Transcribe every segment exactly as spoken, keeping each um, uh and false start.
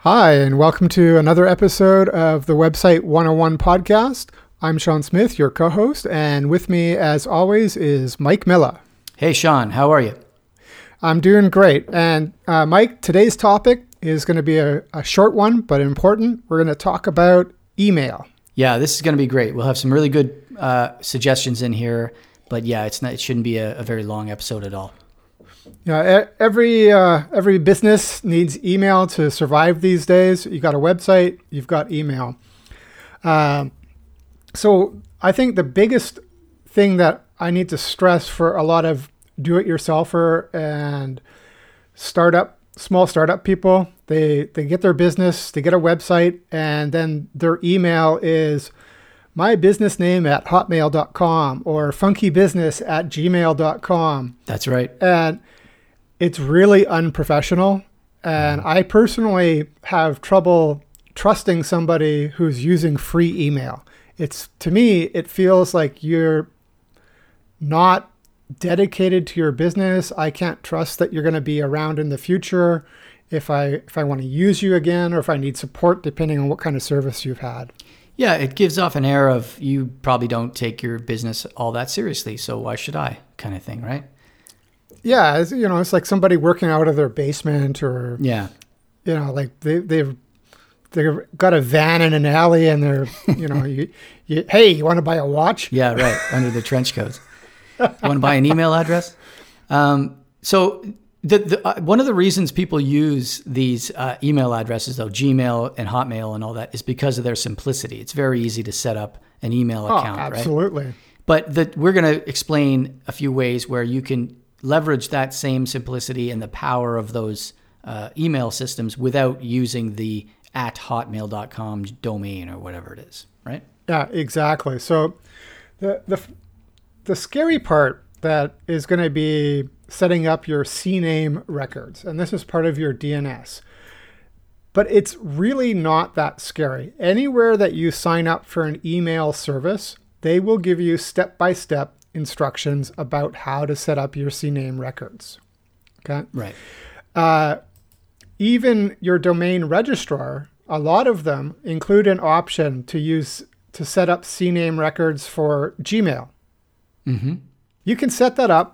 Hi, and welcome to another episode of the Website one oh one podcast. I'm Sean Smith, your co-host, and with me, as always, is Mike Miller. Hey, Sean, how are you? I'm doing great. And uh, Mike, today's topic is going to be a, a short one, but important. We're going to talk about email. Yeah, this is going to be great. We'll have some really good uh, suggestions in here, but yeah, it's not. It shouldn't be a, a very long episode at all. Yeah, every uh, every business needs email to survive these days. You got a website, you've got email. Uh, so I think the biggest thing that I need to stress for a lot of do-it-yourselfer and startup, small startup people, they they get their business, they get a website, and then their email is my business name at hotmail dot com or funkybusiness at gmail dot com. That's right. And it's really unprofessional. And I personally have trouble trusting somebody who's using free email. It's, to me, it feels like you're not dedicated to your business. I can't trust that you're going to be around in the future if I if I want to use you again or if I need support, depending on what kind of service you've had. Yeah, it gives off an air of you probably don't take your business all that seriously, so why should I, kind of thing, right? Yeah, it's, you know, it's like somebody working out of their basement, or yeah, you know, like they they've they've got a van in an alley, and they're you know, you, you hey, you want to buy a watch? Yeah, right, under the trench coats. You want to buy an email address? Um, so. The, the, uh, one of the reasons people use these uh, email addresses, though, Gmail and Hotmail and all that, is because of their simplicity. It's very easy to set up an email oh, account, right? Absolutely. But the, we're going to explain a few ways where you can leverage that same simplicity and the power of those uh, email systems without using the at hotmail dot com domain or whatever it is, right? Yeah, exactly. So the the the scary part that is going to be setting up your C name records. And this is part of your D N S. But it's really not that scary. Anywhere that you sign up for an email service, they will give you step-by-step instructions about how to set up your C name records. Okay? Right. Uh, even your domain registrar, a lot of them include an option to use to set up C name records for Gmail. Mm-hmm. You can set that up.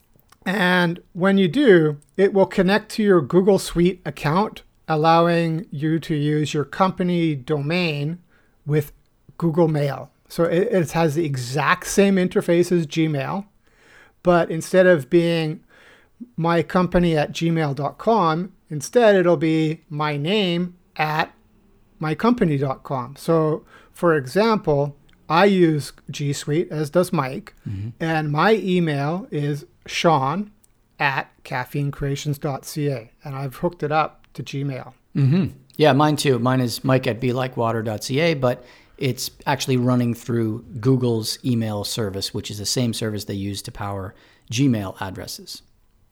And when you do, it will connect to your Google Suite account, allowing you to use your company domain with Google Mail. So it, it has the exact same interface as Gmail, but instead of being my company at gmail dot com, instead it'll be my name at my company dot com. So for example, I use G Suite, as does Mike, mm-hmm. and my email is Sean at caffeine creations dot c a, and I've hooked it up to Gmail. Mm-hmm. Yeah, mine too. Mine is Mike at be like water dot c a, but it's actually running through Google's email service, which is the same service they use to power Gmail addresses.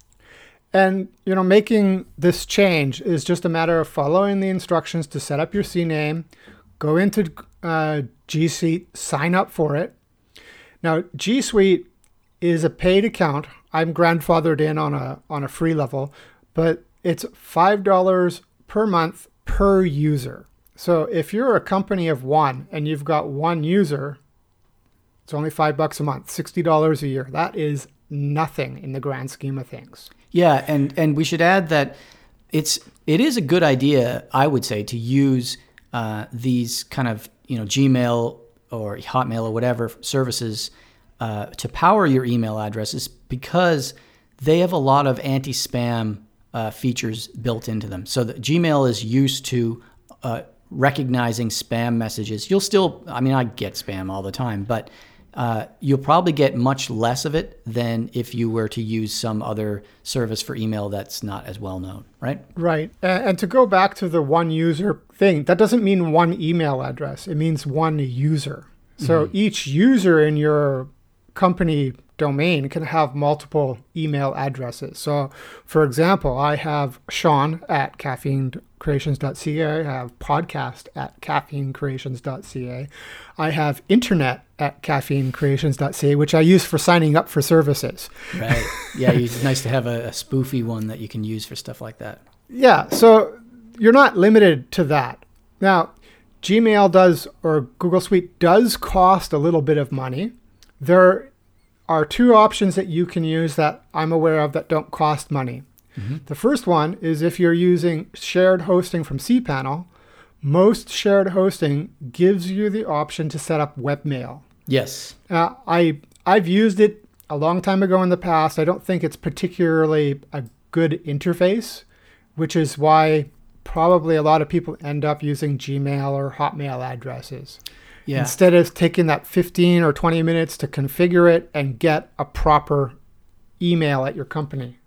And, you know, making this change is just a matter of following the instructions to set up your C name, go into uh, G Suite, sign up for it. Now, G Suite is a paid account. I'm grandfathered in on a on a free level, but it's five dollars per month per user. So if you're a company of one and you've got one user, it's only five bucks a month, sixty dollars a year. That is nothing in the grand scheme of things. Yeah, and and we should add that it's it is a good idea, I would say, to use uh, these kind of, you know, Gmail or Hotmail or whatever services Uh, to power your email addresses, because they have a lot of anti-spam uh, features built into them. So that Gmail is used to uh, recognizing spam messages. You'll still, I mean, I get spam all the time, but uh, you'll probably get much less of it than if you were to use some other service for email that's not as well known, right? Right. And, and to go back to the one user thing, that doesn't mean one email address. It means one user. So mm-hmm. each user in your company domain can have multiple email addresses. So for example, I have Sean at caffeine creations dot c a. I have podcast at caffeine creations dot c a. I have internet at caffeine creations dot c a, which I use for signing up for services. Right. Yeah, it's nice to have a, a spoofy one that you can use for stuff like that. Yeah. So you're not limited to that. Now, Gmail does, or Google Suite does cost a little bit of money. There are two options that you can use that I'm aware of that don't cost money. Mm-hmm. The first one is if you're using shared hosting from cPanel. Most shared hosting gives you the option to set up webmail. Yes. Uh, I, I've used it a long time ago in the past. I don't think it's particularly a good interface, which is why probably a lot of people end up using Gmail or Hotmail addresses. Yeah. Instead of taking that fifteen or twenty minutes to configure it and get a proper email at your company.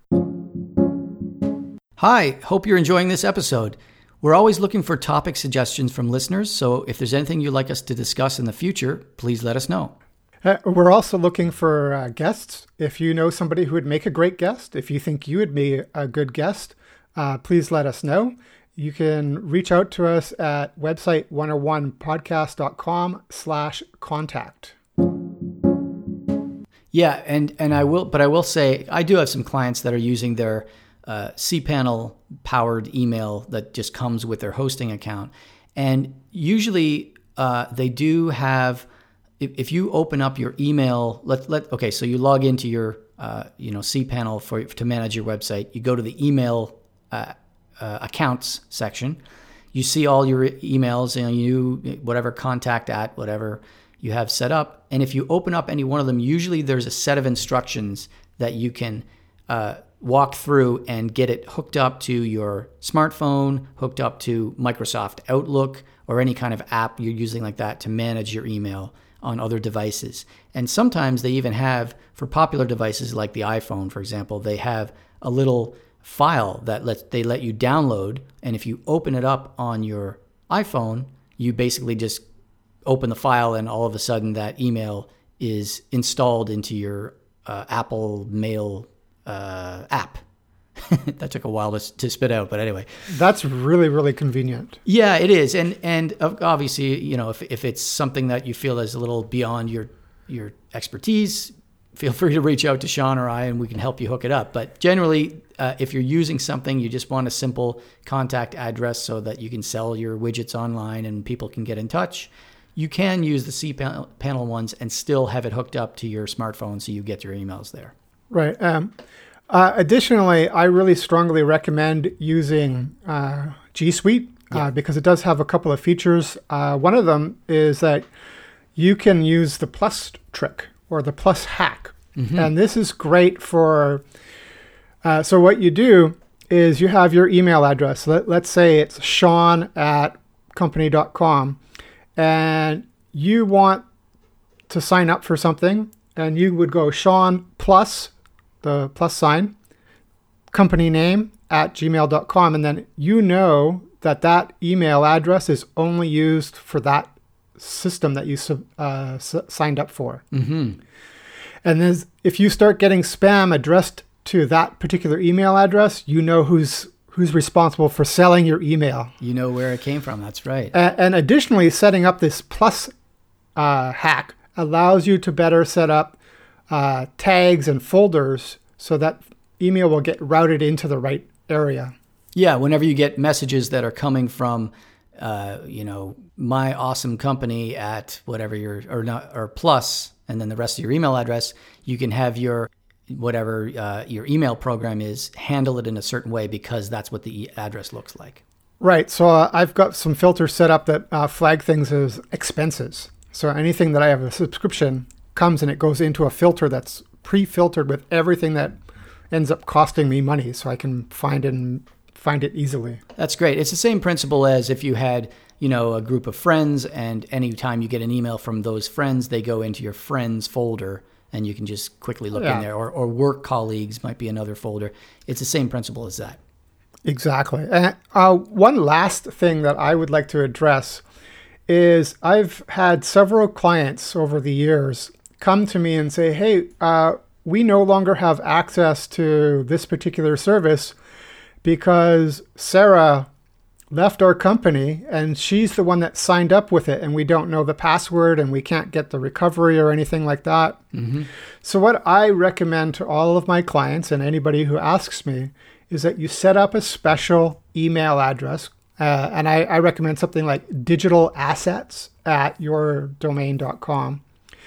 Hi, hope you're enjoying this episode. We're always looking for topic suggestions from listeners, so if there's anything you'd like us to discuss in the future, please let us know. Uh, we're also looking for uh, guests. If you know somebody who would make a great guest, if you think you would be a good guest, uh, please let us know. You can reach out to us at website one oh one podcast dot com slash contact. Yeah, and, and I will, but I will say I do have some clients that are using their uh, cPanel powered email that just comes with their hosting account, and usually uh, they do have. If, if you open up your email, let let okay, so you log into your uh, you know cPanel for to manage your website. You go to the email uh, uh, accounts section. You see all your emails and you whatever contact at whatever you have set up. And if you open up any one of them, usually there's a set of instructions that you can uh, walk through and get it hooked up to your smartphone, hooked up to Microsoft Outlook or any kind of app you're using like that to manage your email on other devices. And sometimes they even have, for popular devices like the iPhone, for example, they have a little file that lets, they let you download. And if you open it up on your iPhone, you basically just open the file and all of a sudden that email is installed into your uh, Apple Mail uh, app. That took a while to, to spit out, but anyway. That's really, really convenient. Yeah, it is. And and obviously, you know, if if it's something that you feel is a little beyond your your expertise, feel free to reach out to Sean or I and we can help you hook it up. But generally, uh, if you're using something, you just want a simple contact address so that you can sell your widgets online and people can get in touch, you can use the cPanel ones and still have it hooked up to your smartphone so you get your emails there. Right. Um, uh, additionally, I really strongly recommend using uh, G Suite uh, yeah. because it does have a couple of features. Uh, one of them is that you can use the plus trick or the plus hack. Mm-hmm. And this is great for, uh, so what you do is you have your email address. Let, let's say it's Sean at company dot com and you want to sign up for something and you would go Sean plus the plus sign, company name at gmail dot com. And then you know that that email address is only used for that system that you uh, s- signed up for. Mm-hmm. And then if you start getting spam addressed to that particular email address, you know who's who's responsible for selling your email. You know where it came from. That's right. And, and additionally, setting up this plus uh, hack allows you to better set up uh, tags and folders so that email will get routed into the right area. Yeah, whenever you get messages that are coming from, uh, you know, my awesome company at whatever your or not or plus, and then the rest of your email address, you can have your whatever uh, your email program is handle it in a certain way because that's what the address looks like. Right. So uh, I've got some filters set up that uh, flag things as expenses. So anything that I have a subscription comes and it goes into a filter that's pre-filtered with everything that ends up costing me money, so I can find it and find it easily. That's great. It's the same principle as if you had, you know, a group of friends, and anytime you get an email from those friends, they go into your friends folder, and you can just quickly look yeah. in there. Or, or work colleagues might be another folder. It's the same principle as that. Exactly. And uh, one last thing that I would like to address is I've had several clients over the years come to me and say, hey, uh, we no longer have access to this particular service because Sarah left our company and she's the one that signed up with it and we don't know the password and we can't get the recovery or anything like that. Mm-hmm. So what I recommend to all of my clients and anybody who asks me is that you set up a special email address Uh, and I, I recommend something like digital assets at your domain dot com.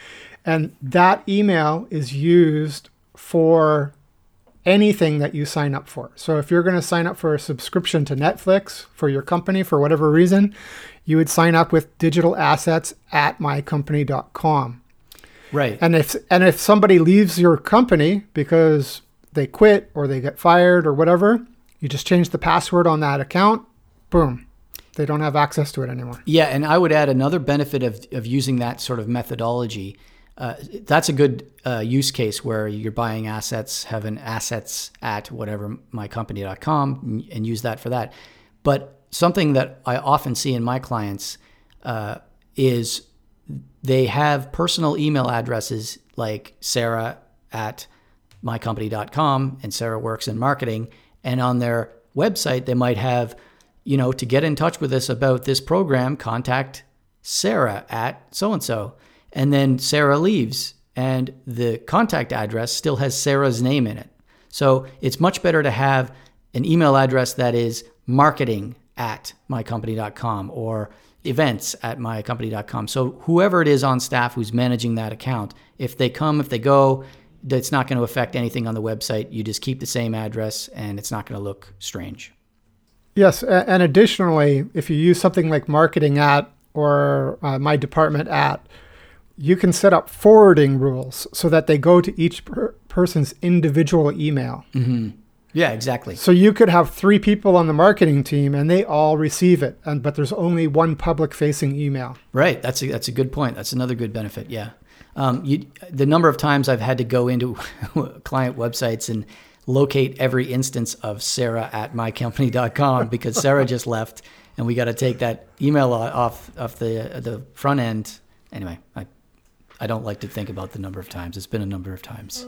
And that email is used for anything that you sign up for. So if you're going to sign up for a subscription to Netflix for your company for whatever reason, you would sign up with digital assets at my company dot com. Right. And if and if somebody leaves your company because they quit or they get fired or whatever, you just change the password on that account. Boom. They don't have access to it anymore. Yeah, and I would add another benefit of, of using that sort of methodology. Uh, that's a good uh, use case where you're buying assets, have an assets at whatever my company dot com, and use that for that. But something that I often see in my clients uh, is they have personal email addresses like Sarah at my company dot com, and Sarah works in marketing. And on their website, they might have, you know, to get in touch with us about this program, contact Sarah at so-and-so. And then Sarah leaves, and the contact address still has Sarah's name in it. So it's much better to have an email address that is marketing at my company dot com or events at my company dot com. So whoever it is on staff who's managing that account, if they come, if they go, it's not going to affect anything on the website. You just keep the same address, and it's not going to look strange. Yes, and additionally, if you use something like marketing at or uh, my department at, you can set up forwarding rules so that they go to each per- person's individual email. Mm-hmm. Yeah, exactly. So you could have three people on the marketing team and they all receive it, and but there's only one public-facing email. Right. That's a, that's a good point. That's another good benefit. Yeah. Um, you, the number of times I've had to go into client websites and locate every instance of Sarah at my company dot com because Sarah just left, and we got to take that email off off the the front end. Anyway, I I don't like to think about the number of times. It's been a number of times.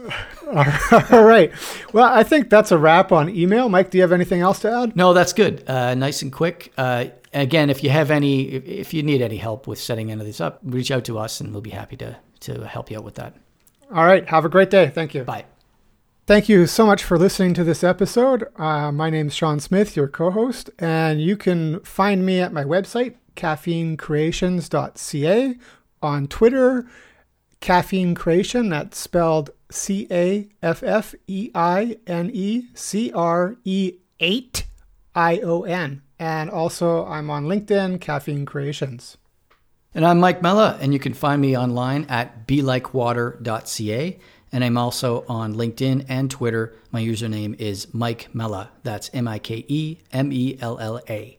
All right. Well, I think that's a wrap on email. Mike, do you have anything else to add? No, that's good. Uh, nice and quick. Uh, again, if you have any, if, if you need any help with setting any of this up, reach out to us, and we'll be happy to to help you out with that. All right. Have a great day. Thank you. Bye. Thank you so much for listening to this episode. Uh, my name's Sean Smith, your co-host, and you can find me at my website, caffeine creations dot c a, on Twitter, Caffeine Creation, that's spelled C A F F E I N E C R E eight I O N. And also I'm on LinkedIn, Caffeine Creations. And I'm Mike Mella, and you can find me online at be like water dot c a. And I'm also on LinkedIn and Twitter. My username is Mike Mella. That's M I K E M E L L A.